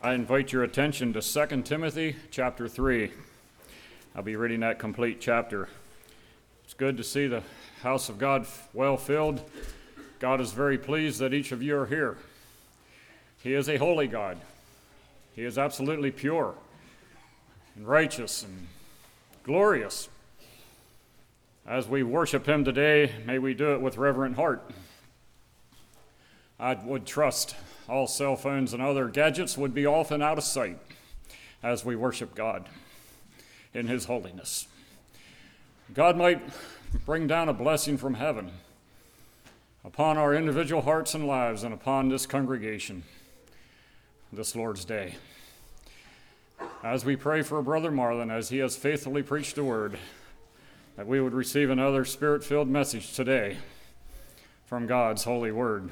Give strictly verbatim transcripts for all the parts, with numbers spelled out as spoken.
I invite your attention to Second Timothy chapter three. I'll be reading that complete chapter. It's good to see the house of God well filled. God is very pleased that each of you are here. He is a holy God. He is absolutely pure and righteous and glorious. As we worship him today, may we do it with reverent heart. I would trust all cell phones and other gadgets would be off and out of sight as we worship God in his holiness. God might bring down a blessing from heaven upon our individual hearts and lives and upon this congregation this Lord's Day. As we pray for Brother Marlin, as he has faithfully preached the word, that we would receive another spirit-filled message today from God's holy word.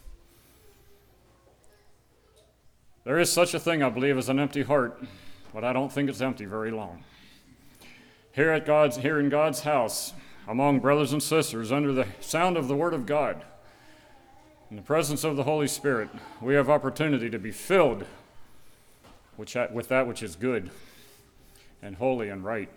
There is such a thing, I believe, as an empty heart, but I don't think it's empty very long. Here at God's, here in God's house, among brothers and sisters, under the sound of the Word of God, in the presence of the Holy Spirit, we have opportunity to be filled which, with that which is good and holy and right,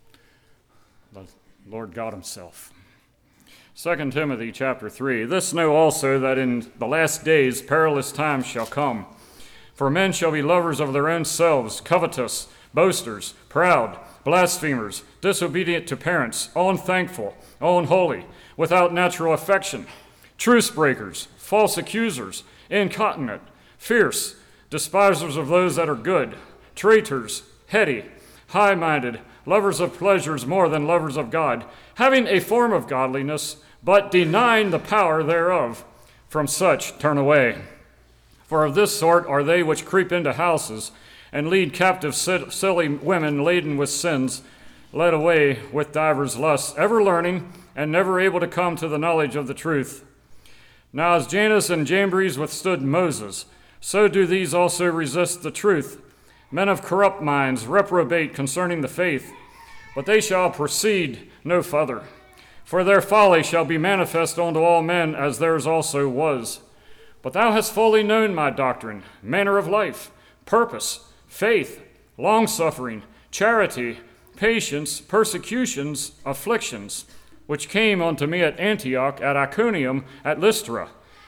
the Lord God himself. Second Timothy chapter three, this know also that in the last days perilous times shall come. For men shall be lovers of their own selves, covetous, boasters, proud, blasphemers, disobedient to parents, unthankful, unholy, without natural affection, truce breakers, false accusers, incontinent, fierce, despisers of those that are good, traitors, heady, high-minded, lovers of pleasures more than lovers of God, having a form of godliness, but denying the power thereof. From such turn away. For of this sort are they which creep into houses, and lead captive silly women laden with sins, led away with divers lusts, ever learning, and never able to come to the knowledge of the truth. Now as Jannes and Jambres withstood Moses, so do these also resist the truth. Men of corrupt minds reprobate concerning the faith, but they shall proceed no further. For their folly shall be manifest unto all men, as theirs also was. But thou hast fully known my doctrine, manner of life, purpose, faith, long-suffering, charity, patience, persecutions, afflictions, which came unto me at Antioch, at Iconium, at Lystra.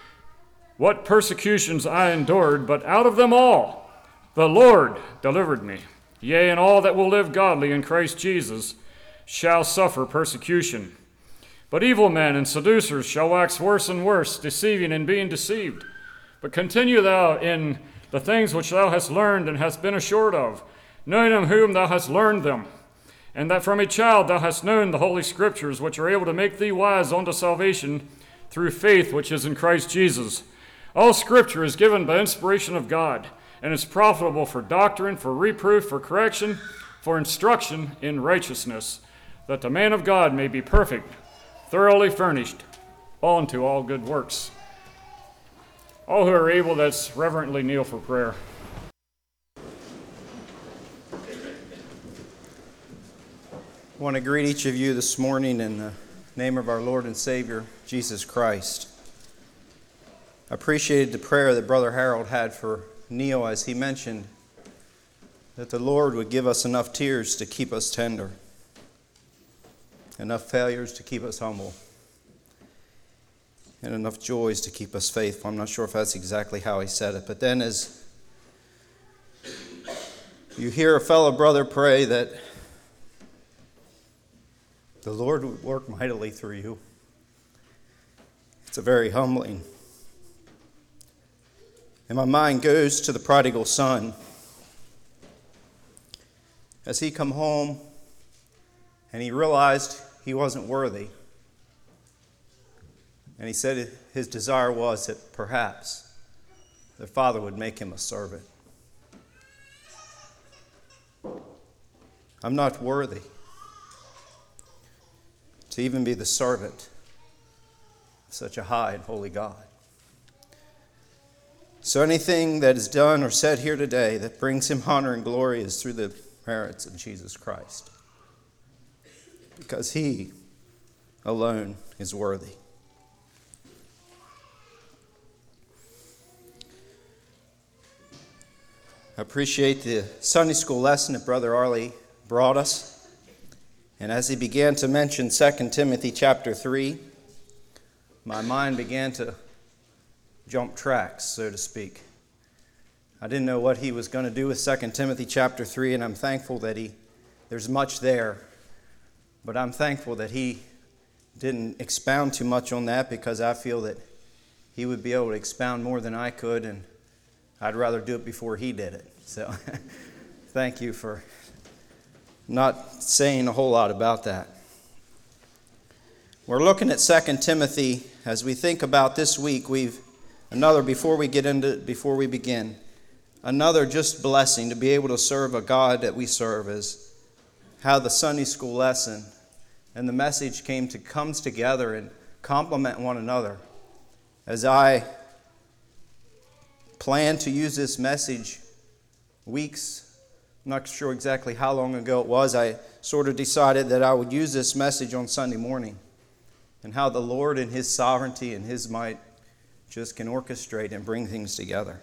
What persecutions I endured, but out of them all the Lord delivered me. Yea, and all that will live godly in Christ Jesus shall suffer persecution. But evil men and seducers shall wax worse and worse, deceiving and being deceived. But continue thou in the things which thou hast learned and hast been assured of, knowing of whom thou hast learned them, and that from a child thou hast known the holy scriptures, which are able to make thee wise unto salvation through faith which is in Christ Jesus. All scripture is given by inspiration of God, and is profitable for doctrine, for reproof, for correction, for instruction in righteousness, that the man of God may be perfect, thoroughly furnished, unto all good works. All who are able, let's reverently kneel for prayer. I want to greet each of you this morning in the name of our Lord and Savior, Jesus Christ. I appreciated the prayer that Brother Harold had for Neil as he mentioned that the Lord would give us enough tears to keep us tender, enough failures to keep us humble, and enough joys to keep us faithful. I'm not sure if that's exactly how he said it, but then as you hear a fellow brother pray that the Lord would work mightily through you, it's a very humbling. And my mind goes to the prodigal son. As he come home and he realized he wasn't worthy, and he said his desire was that perhaps the father would make him a servant. I'm not worthy to even be the servant of such a high and holy God. So anything that is done or said here today that brings him honor and glory is through the merits of Jesus Christ, because he alone is worthy. I appreciate the Sunday school lesson that Brother Arley brought us. And as he began to mention Second Timothy chapter three, my mind began to jump tracks, so to speak. I didn't know what he was going to do with Second Timothy chapter three, and I'm thankful that he there's much there. But I'm thankful that he didn't expound too much on that, because I feel that he would be able to expound more than I could, and I'd rather do it before he did it. So thank you for not saying a whole lot about that. We're looking at Second Timothy as we think about this week. We've another before we get into before we begin, another just blessing to be able to serve a God that we serve, is how the Sunday school lesson and the message came to comes together and complement one another. As I plan to use this message weeks, I'm not sure exactly how long ago it was, I sort of decided that I would use this message on Sunday morning, and how the Lord in His sovereignty and His might just can orchestrate and bring things together.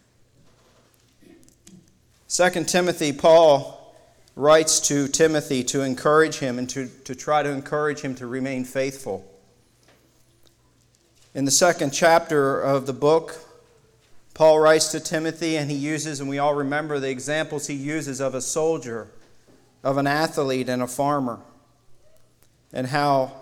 Second Timothy, Paul writes to Timothy to encourage him and to, to try to encourage him to remain faithful. In the second chapter of the book, Paul writes to Timothy, and he uses, and we all remember the examples he uses of a soldier, of an athlete, and a farmer, and how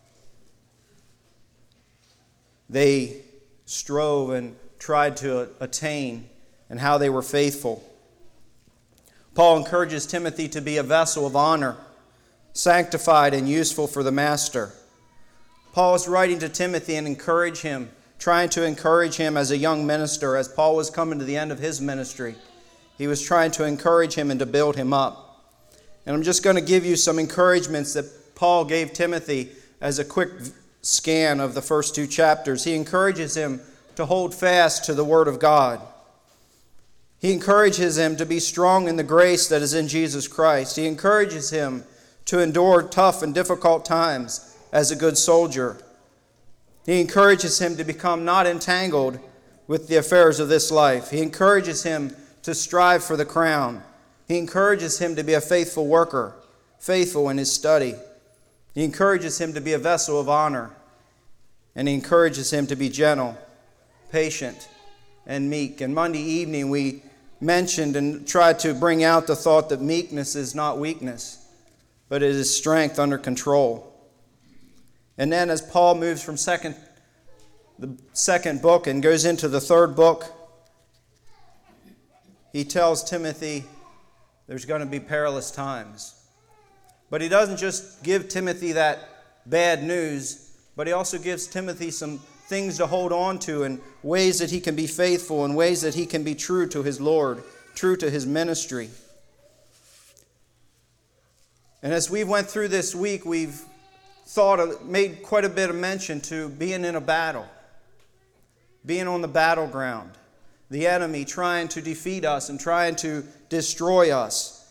they strove and tried to attain, and how they were faithful. Paul encourages Timothy to be a vessel of honor, sanctified and useful for the master. Paul is writing to Timothy and encourage him, trying to encourage him as a young minister. As Paul was coming to the end of his ministry, he was trying to encourage him and to build him up. And I'm just going to give you some encouragements that Paul gave Timothy as a quick scan of the first two chapters. He encourages him to hold fast to the Word of God. He encourages him to be strong in the grace that is in Jesus Christ. He encourages him to endure tough and difficult times as a good soldier. He encourages him to become not entangled with the affairs of this life. He encourages him to strive for the crown. He encourages him to be a faithful worker, faithful in his study. He encourages him to be a vessel of honor. And he encourages him to be gentle, patient, and meek. And Monday evening we mentioned and tried to bring out the thought that meekness is not weakness, but it is strength under control. And then as Paul moves from second, the second book and goes into the third book, he tells Timothy there's going to be perilous times. But he doesn't just give Timothy that bad news, but he also gives Timothy some things to hold on to, and ways that he can be faithful, and ways that he can be true to his Lord, true to his ministry. And as we went through this week, we've thought of, made quite a bit of mention to being in a battle, being on the battleground, the enemy trying to defeat us and trying to destroy us.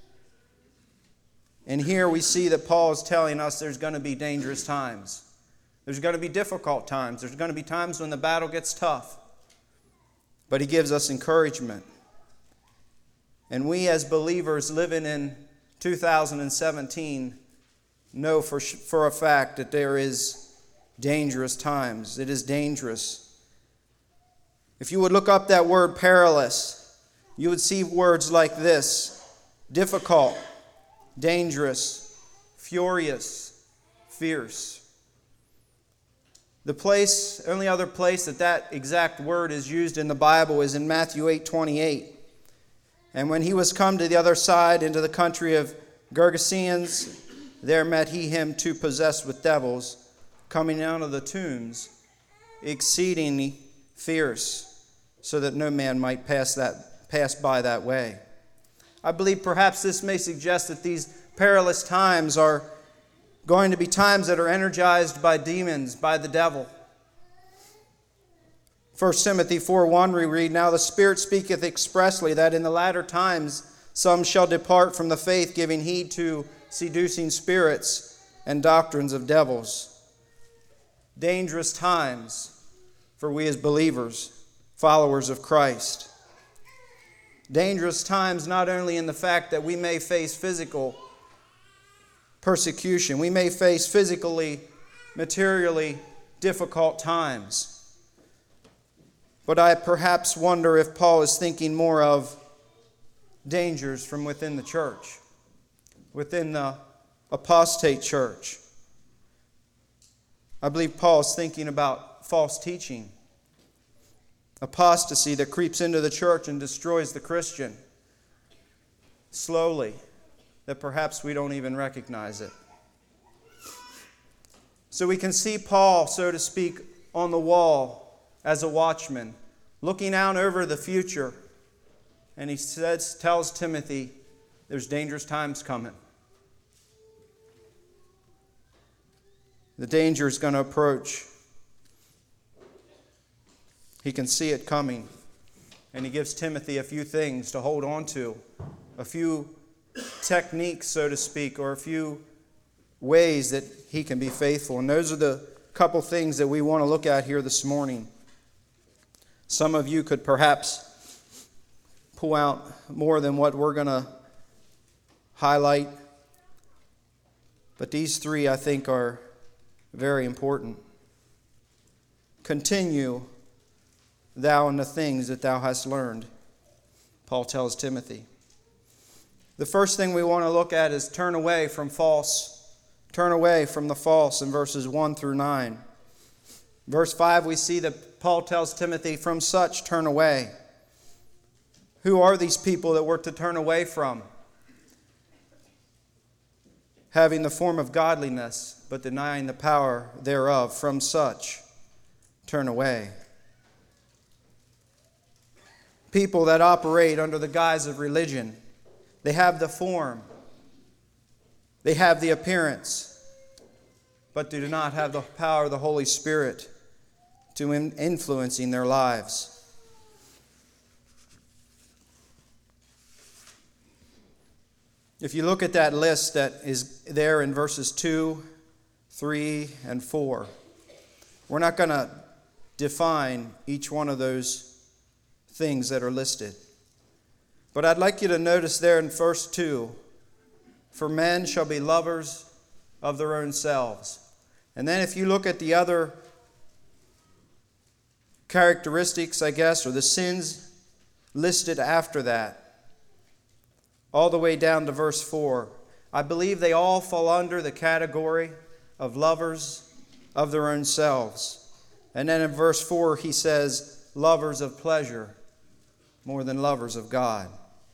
And here we see that Paul is telling us there's going to be dangerous times. There's going to be difficult times. There's going to be times when the battle gets tough. But he gives us encouragement. And we as believers living in two thousand seventeen know for, for a fact that there is dangerous times. It is dangerous. If you would look up that word perilous, you would see words like this: difficult, dangerous, furious, fierce. The place, only other place that that exact word is used in the Bible is in Matthew eight twenty-eight. And when he was come to the other side into the country of Gergesenes, there met he him two possessed with devils, coming out of the tombs, exceedingly fierce, so that no man might pass that pass by that way. I believe perhaps this may suggest that these perilous times are going to be times that are energized by demons, by the devil. First Timothy four one we read, "Now the Spirit speaketh expressly that in the latter times some shall depart from the faith, giving heed to seducing spirits and doctrines of devils." Dangerous times for we as believers, followers of Christ. Dangerous times not only in the fact that we may face physical persecution, we may face physically, materially difficult times. But I perhaps wonder if Paul is thinking more of dangers from within the church, within the apostate church. I believe Paul is thinking about false teaching, apostasy that creeps into the church and destroys the Christian slowly, that perhaps we don't even recognize it. So we can see Paul, so to speak, on the wall as a watchman, looking out over the future. And he says, tells Timothy, there's dangerous times coming. The danger is going to approach. He can see it coming. And he gives Timothy a few things to hold on to, a few techniques, so to speak, or a few ways that he can be faithful. And those are the couple things that we want to look at here this morning. Some of you could perhaps pull out more than what we're going to highlight. But these three, I think, are very important. Continue thou in the things that thou hast learned, Paul tells Timothy. The first thing we want to look at is turn away from false. Turn away from the false in verses one through nine. Verse five, we see that Paul tells Timothy, from such turn away. Who are these people that we're to turn away from? Having the form of godliness, but denying the power thereof. From such turn away. People that operate under the guise of religion. They have the form. They have the appearance, but do not have the power of the Holy Spirit to in influencing their lives. If you look at that list that is there in verses two, three, and four, we're not going to define each one of those things that are listed. But I'd like you to notice there in verse two, for men shall be lovers of their own selves. And then if you look at the other characteristics, I guess, or the sins listed after that, all the way down to verse four, I believe they all fall under the category of lovers of their own selves. And then in verse four, he says, lovers of pleasure more than lovers of God.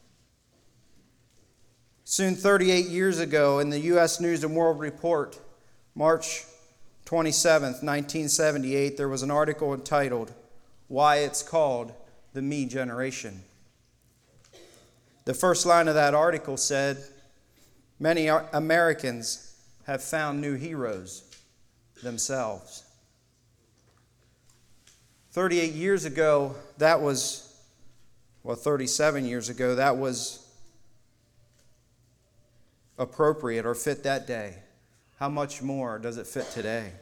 Soon thirty-eight years ago, in the U S News and World Report, March twenty-seventh, nineteen seventy-eight, there was an article entitled, Why It's Called the Me Generation. The first line of that article said, many Americans have found new heroes themselves. thirty-eight years ago, that was, well, thirty-seven years ago, that was appropriate or fit that day. How much more does it fit today?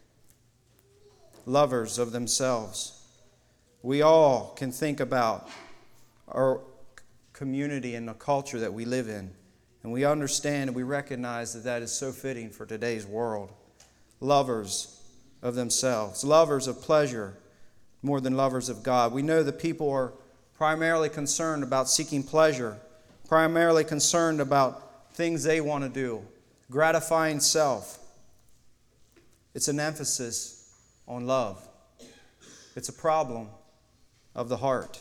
Lovers of themselves. We all can think about our community and the culture that we live in, and we understand and we recognize that that is so fitting for today's world. Lovers of themselves, lovers of pleasure more than lovers of God. We know that people are primarily concerned about seeking pleasure, primarily concerned about things they want to do, gratifying self. It's an emphasis on love. It's a problem of the heart.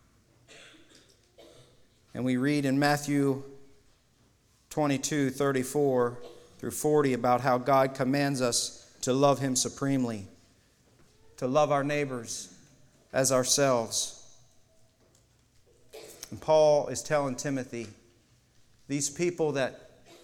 And we read in Matthew twenty-two, thirty-four through forty about how God commands us to love Him supremely, to love our neighbors as ourselves. And Paul is telling Timothy, these people that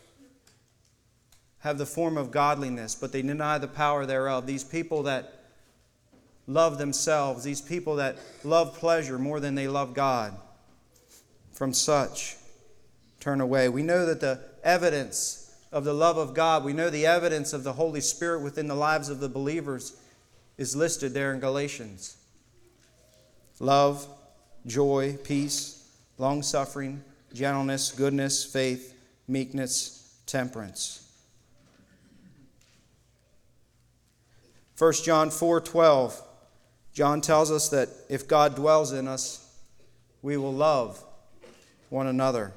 have the form of godliness, but they deny the power thereof, these people that love themselves, these people that love pleasure more than they love God, from such turn away. We know that the evidence of the love of God, we know the evidence of the Holy Spirit within the lives of the believers is listed there in Galatians. Love, joy, peace, long-suffering, gentleness, goodness, faith, meekness, temperance. First John four twelve, John tells us that if God dwells in us, we will love one another.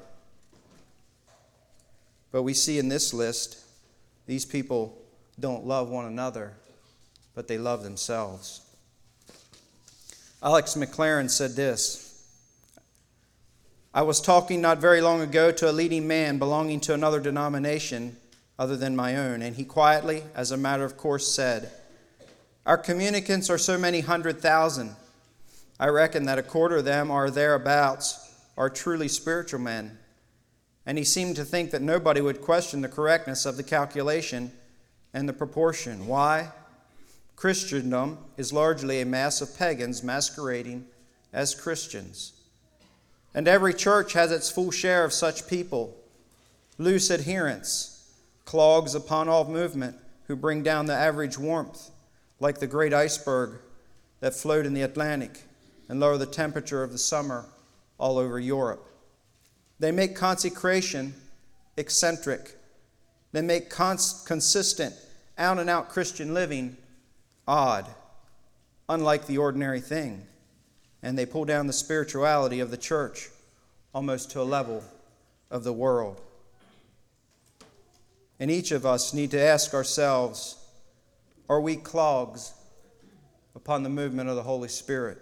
But we see in this list, these people don't love one another, but they love themselves. Alex McLaren said this: I was talking not very long ago to a leading man belonging to another denomination other than my own, and he quietly, as a matter of course, said, our communicants are so many hundred thousand. I reckon that a quarter of them or thereabouts are truly spiritual men. And he seemed to think that nobody would question the correctness of the calculation and the proportion. Why? Christendom is largely a mass of pagans masquerading as Christians. And every church has its full share of such people, loose adherents, clogs upon all movement, who bring down the average warmth, like the great iceberg that float in the Atlantic and lower the temperature of the summer all over Europe. They make consecration eccentric. They make cons- consistent, out-and-out Christian living odd, unlike the ordinary thing. And they pull down the spirituality of the church almost to a level of the world. And each of us need to ask ourselves, are we clogs upon the movement of the Holy Spirit?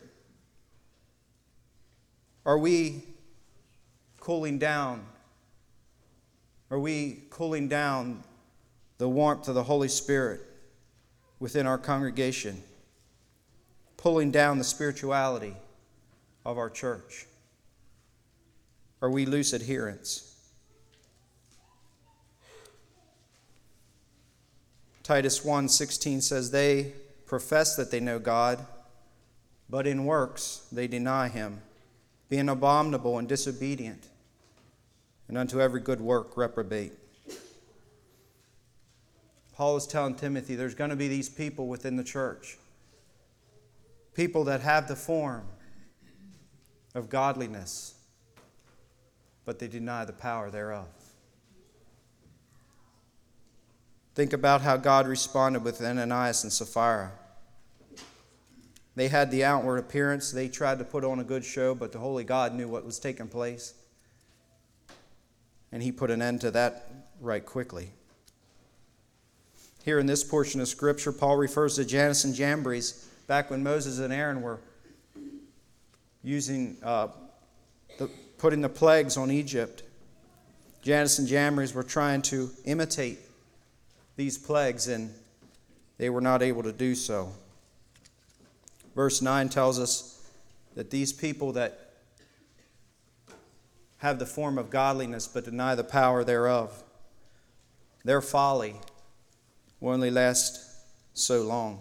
Are we cooling down? Are we cooling down the warmth of the Holy Spirit within our congregation? Pulling down the spirituality of our church? Are we loose adherents? Titus one sixteen says, they profess that they know God, but in works they deny him, being abominable and disobedient, and unto every good work reprobate. Paul is telling Timothy there's going to be these people within the church, people that have the form of godliness, but they deny the power thereof. Think about how God responded with Ananias and Sapphira. They had the outward appearance. They tried to put on a good show, but the Holy God knew what was taking place. And he put an end to that right quickly. Here in this portion of Scripture, Paul refers to Jannes and Jambres back when Moses and Aaron were using, uh, the, putting the plagues on Egypt. Jannes and Jambres were trying to imitate these plagues, and they were not able to do so. Verse nine tells us that these people that have the form of godliness but deny the power thereof, their folly will only last so long.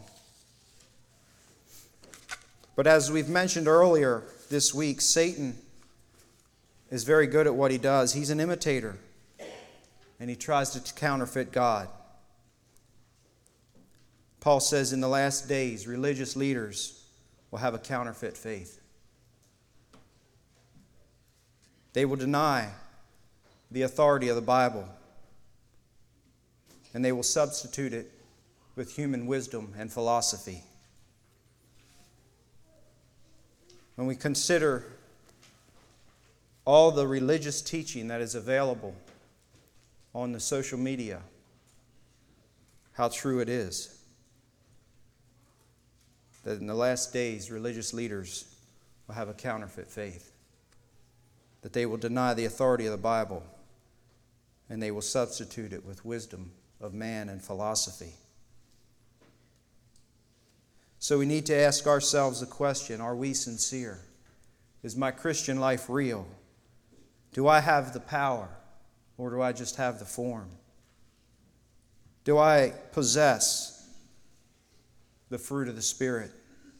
But as we've mentioned earlier this week, Satan is very good at what he does. He's an imitator, and he tries to counterfeit God. Paul says in the last days, religious leaders will have a counterfeit faith. They will deny the authority of the Bible, and they will substitute it with human wisdom and philosophy. When we consider all the religious teaching that is available on the social media, how true it is that in the last days, religious leaders will have a counterfeit faith, that they will deny the authority of the Bible, and they will substitute it with wisdom of man and philosophy. So we need to ask ourselves the question, are we sincere? Is my Christian life real? Do I have the power, or do I just have the form? Do I possess the fruit of the Spirit?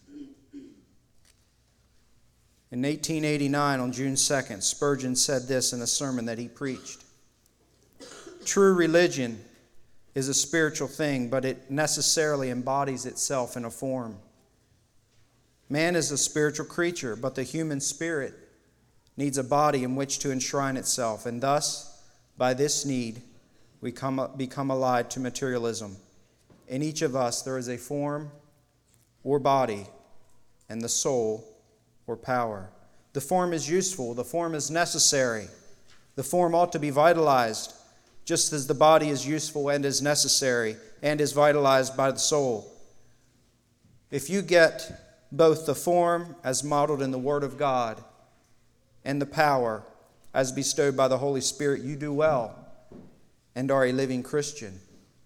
In eighteen eighty-nine, on June second, Spurgeon said this in a sermon that he preached. True religion is a spiritual thing, but it necessarily embodies itself in a form. Man is a spiritual creature, but the human spirit needs a body in which to enshrine itself, and thus, by this need, we come, become allied to materialism. In each of us there is a form or body, and the soul or power. The form is useful, the form is necessary. The form ought to be vitalized, just as the body is useful and is necessary and is vitalized by the soul. If you get both the form as modeled in the Word of God and the power as bestowed by the Holy Spirit, you do well and are a living Christian.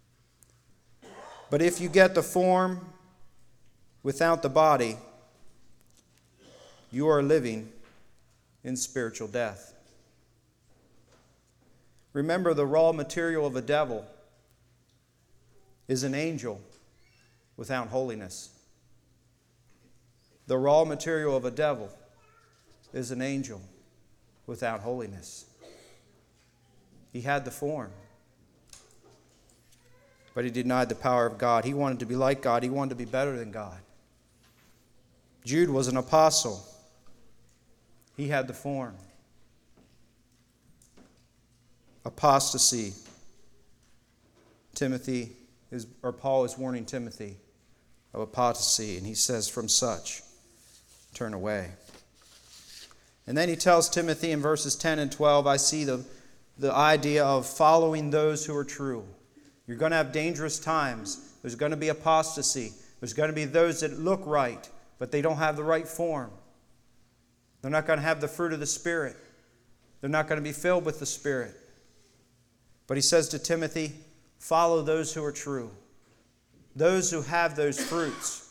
But if you get the form without the body, you are living in spiritual death. Remember, the raw material of a devil is an angel without holiness. The raw material of a devil is an angel without holiness. He had the form, but he denied the power of God. He wanted to be like God. He wanted to be better than God. Jude was an apostle. He had the form. Apostasy. Timothy is, or Paul is warning Timothy of apostasy, and he says, from such, turn away. And then he tells Timothy in verses ten and twelve, I see the, the idea of following those who are true. You're going to have dangerous times. There's going to be apostasy. There's going to be those that look right, but they don't have the right form. They're not going to have the fruit of the Spirit. They're not going to be filled with the Spirit. But he says to Timothy, follow those who are true, those who have those fruits.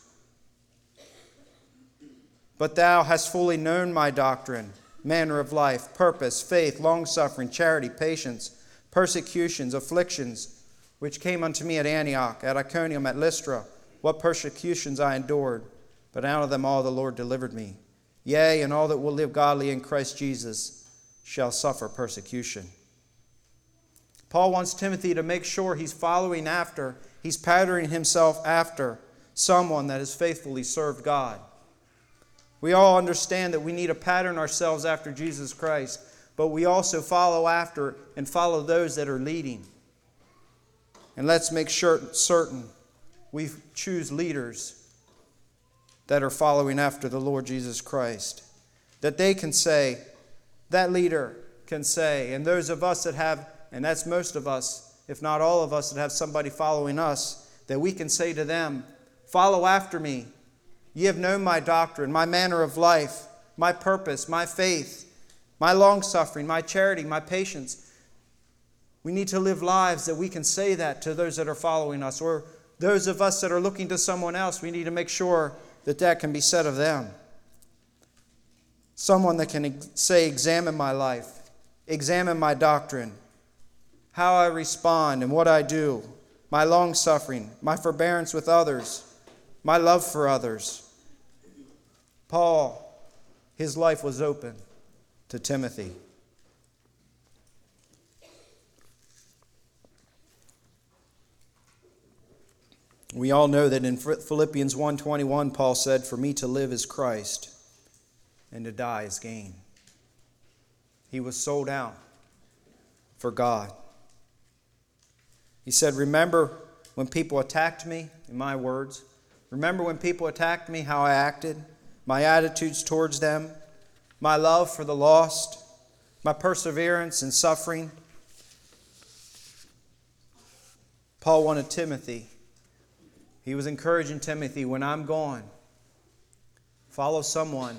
But thou hast fully known my doctrine, manner of life, purpose, faith, long-suffering, charity, patience, persecutions, afflictions, which came unto me at Antioch, at Iconium, at Lystra, what persecutions I endured, but out of them all the Lord delivered me. Yea, and all that will live godly in Christ Jesus shall suffer persecution. Paul wants Timothy to make sure he's following after, he's patterning himself after someone that has faithfully served God. We all understand that we need to pattern ourselves after Jesus Christ, but we also follow after and follow those that are leading. And let's make sure, certain we choose leaders that are following after the Lord Jesus Christ. That they can say, that leader can say, and those of us that have, and that's most of us, if not all of us that have somebody following us, that we can say to them, follow after me. Ye have known my doctrine, my manner of life, my purpose, my faith, my long-suffering, my charity, my patience. We need to live lives that we can say that to those that are following us, or those of us that are looking to someone else. We need to make sure that that can be said of them. Someone that can say, examine my life, examine my doctrine, how I respond and what I do, my long-suffering, my forbearance with others, my love for others. Paul, his life was open to Timothy. We all know that in Philippians one twenty-one, Paul said, for me to live is Christ, and to die is gain. He was sold out for God. He said, remember when people attacked me, in my words, remember when people attacked me, how I acted, my attitudes towards them, my love for the lost, my perseverance in suffering. Paul wanted Timothy. He was encouraging Timothy, when I'm gone, follow someone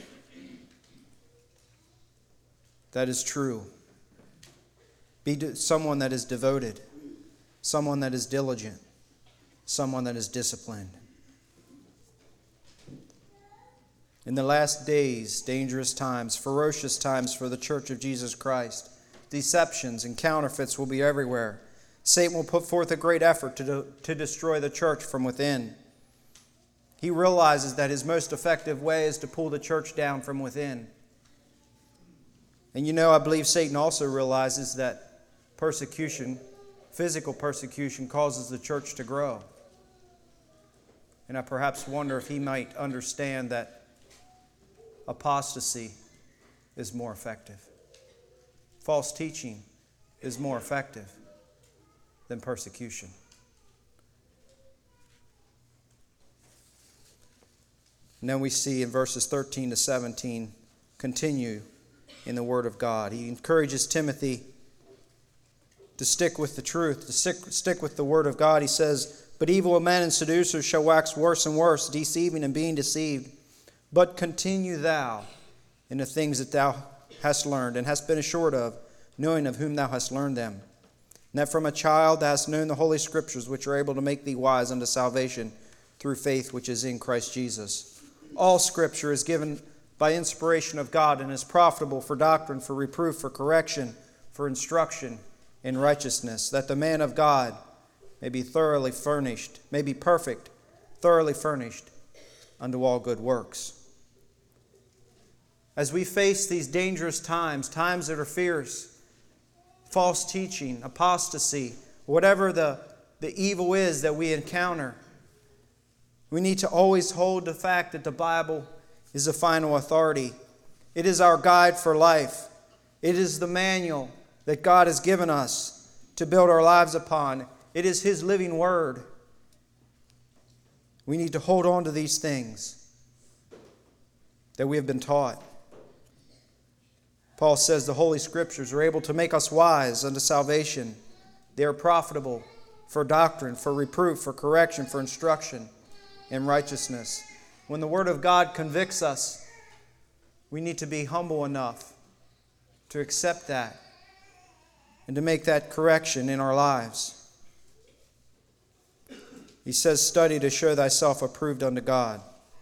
that is true. Be someone that is devoted, someone that is diligent, someone that is disciplined. In the last days, dangerous times, ferocious times for the Church of Jesus Christ, deceptions and counterfeits will be everywhere. Satan will put forth a great effort to, do, to destroy the church from within. He realizes that his most effective way is to pull the church down from within. And you know, I believe Satan also realizes that persecution, physical persecution, causes the church to grow. And I perhaps wonder if he might understand that apostasy is more effective. False teaching is more effective than persecution. And then we see in verses thirteen to seventeen, continue in the Word of God. He encourages Timothy to stick with the truth, to stick, stick with the Word of God. He says, "But evil men and seducers shall wax worse and worse, deceiving and being deceived. But continue thou in the things that thou hast learned, and hast been assured of, knowing of whom thou hast learned them. And that from a child thou hast known the Holy Scriptures, which are able to make thee wise unto salvation through faith which is in Christ Jesus. All Scripture is given by inspiration of God, and is profitable for doctrine, for reproof, for correction, for instruction in righteousness, that the man of God may be thoroughly furnished, may be perfect, thoroughly furnished unto all good works." As we face these dangerous times, times that are fierce, false teaching, apostasy, whatever the, the evil is that we encounter, we need to always hold the fact that the Bible is the final authority. It is our guide for life. It is the manual that God has given us to build our lives upon. It is His living Word. We need to hold on to these things that we have been taught. Paul says the Holy Scriptures are able to make us wise unto salvation. They are profitable for doctrine, for reproof, for correction, for instruction in righteousness. When the Word of God convicts us, we need to be humble enough to accept that and to make that correction in our lives. He says, "Study to show thyself approved unto God."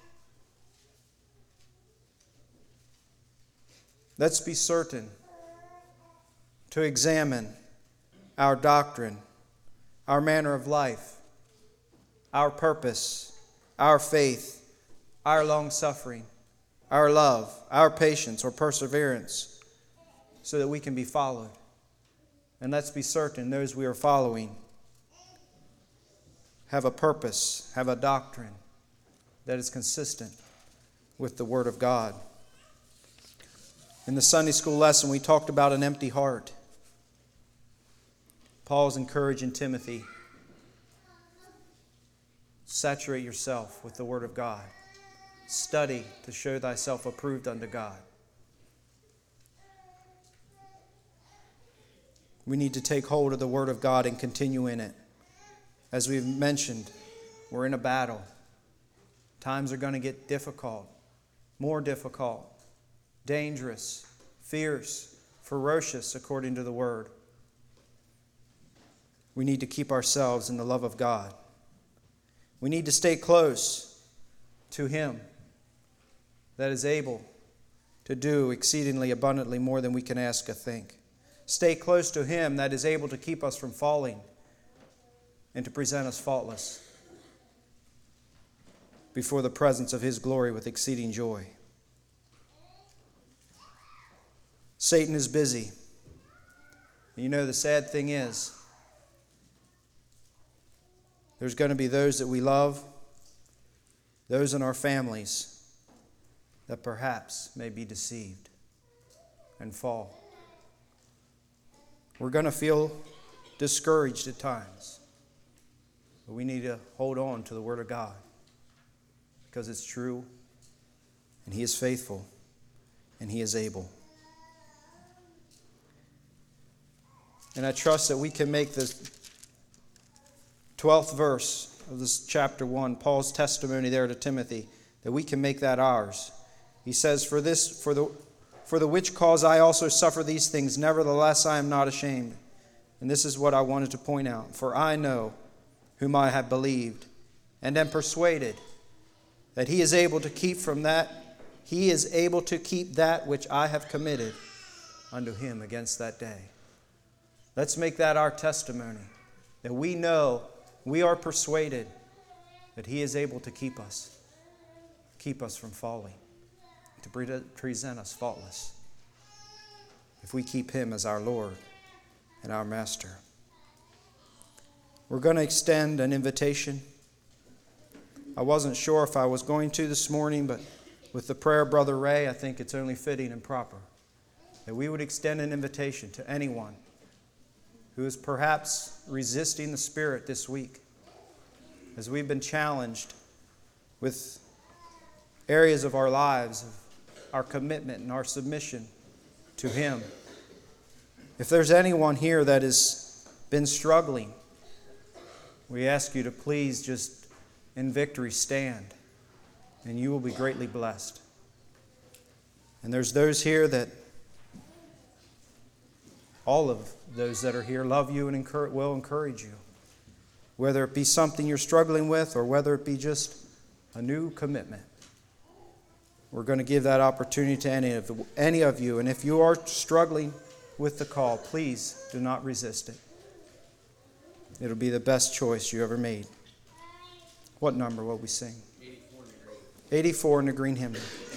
Let's be certain to examine our doctrine, our manner of life, our purpose, our faith, our long-suffering, our love, our patience or perseverance, so that we can be followed. And let's be certain those we are following have a purpose, have a doctrine that is consistent with the Word of God. In the Sunday school lesson, we talked about an empty heart. Paul's encouraging Timothy, saturate yourself with the Word of God. Study to show thyself approved unto God. We need to take hold of the Word of God and continue in it. As we've mentioned, we're in a battle. Times are going to get difficult, more difficult, dangerous, fierce, ferocious, according to the Word. We need to keep ourselves in the love of God. We need to stay close to Him that is able to do exceedingly abundantly more than we can ask or think. Stay close to Him that is able to keep us from falling and to present us faultless before the presence of His glory with exceeding joy. Satan is busy. And you know, the sad thing is, there's going to be those that we love, those in our families that perhaps may be deceived and fall. We're going to feel discouraged at times, but we need to hold on to the Word of God because it's true, and He is faithful, and He is able. And I trust that we can make the twelfth verse of this chapter one, Paul's testimony there to Timothy, that we can make that ours. He says, For this, for the for the which cause I also suffer these things, nevertheless I am not ashamed. And this is what I wanted to point out. For I know whom I have believed, and am persuaded that He is able to keep from that, He is able to keep that which I have committed unto Him against that day. Let's make that our testimony, that we know, we are persuaded that He is able to keep us, keep us from falling, to present us faultless, if we keep Him as our Lord and our Master. We're going to extend an invitation. I wasn't sure if I was going to this morning, but with the prayer of Brother Ray, I think it's only fitting and proper that we would extend an invitation to anyone who is perhaps resisting the Spirit this week, as we've been challenged with areas of our lives, of our commitment and our submission to Him. If there's anyone here that has been struggling, we ask you to please just in victory stand, and you will be greatly blessed. And there's those here that, all of those that are here love you and encourage, will encourage you. Whether it be something you're struggling with or whether it be just a new commitment. We're going to give that opportunity to any of, the, any of you. And if you are struggling with the call, please do not resist it. It'll be the best choice you ever made. What number will we sing? eighty-four in the green hymnal.